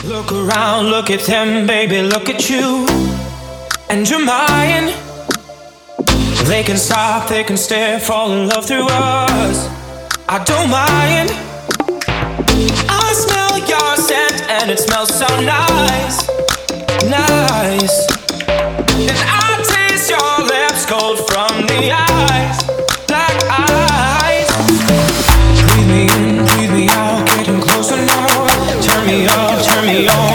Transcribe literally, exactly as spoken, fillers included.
Look around, look at them, baby, look at you. And you're mine. They can stop, they can stare, fall in love through us. I don't mind. I smell your scent and it smells so nice, nice. And I taste your lips cold from the eyes, black eyes. Breathe me in, breathe me out, getting closer now. Turn me up, turn me on.